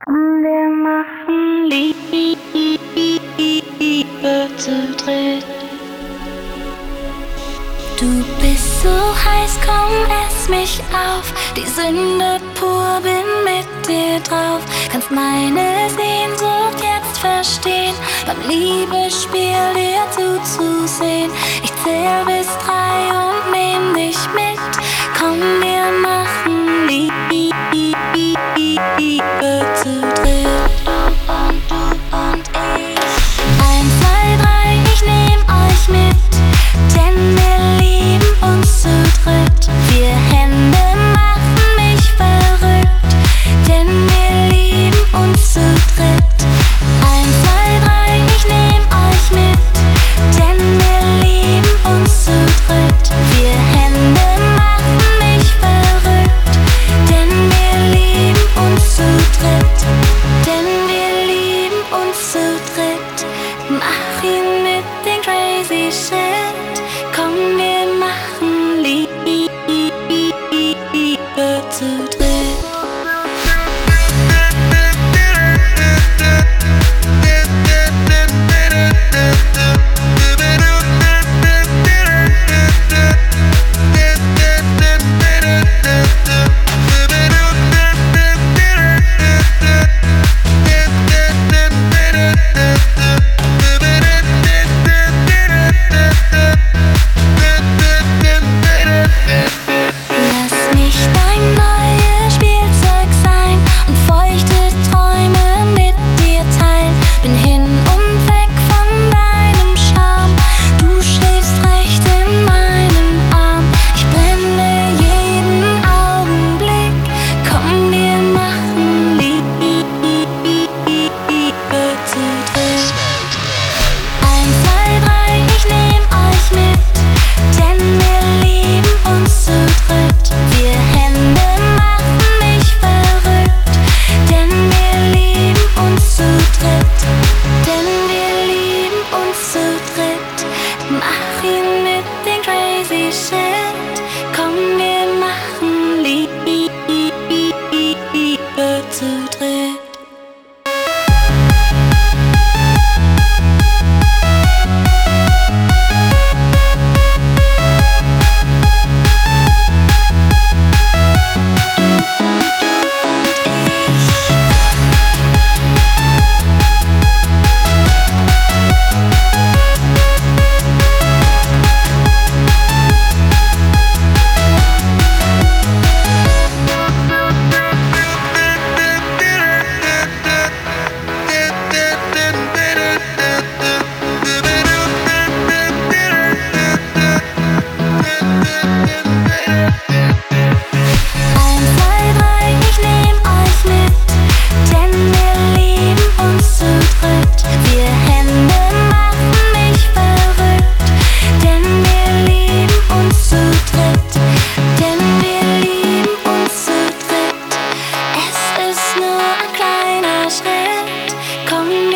Wir machen Liebe zu dritt. Du bist so heiß, komm, ess mich auf. Die Sünde pur, bin mit dir drauf. Kannst meine Sehnsucht jetzt verstehen, beim Liebesspiel dir zuzusehen. Ich zähl bis 3 und nehm dich mit. Komm, wir machen Liebe zu dritt. Du und ich. 1, 2, 3, ich nehm euch mit, denn wir lieben uns zu dritt. 4 Hände machen mich verrückt, denn wir lieben uns zu dritt. 1, 2, 3, ich nehm euch mit, denn wir lieben uns zu dritt. 4 Hände machen mich verrückt, denn wir lieben uns zu dritt. Denn wir lieben uns zu dritt. Mach ihn mit den crazy shit. Komm, wir machen Liebe zu dritt. Lass mich dein neues Spielzeug sein und feuchte Träume mit dir teilen. Bin hin und weg von deinem Charme. Du schläfst recht in meinem Arm. Ich blende jeden Augenblick. Komm, wir machen Liebe zu dritt. 1, 2, 3, ich nehm euch mit, denn wir lieben uns zu dritt. 4 Hände machen mich verrückt, denn wir lieben uns zu dritt. Denn wir lieben uns zu dritt. Mach ihn mit den crazy shit. Komm, wir machen Liebe zu dritt. Komm,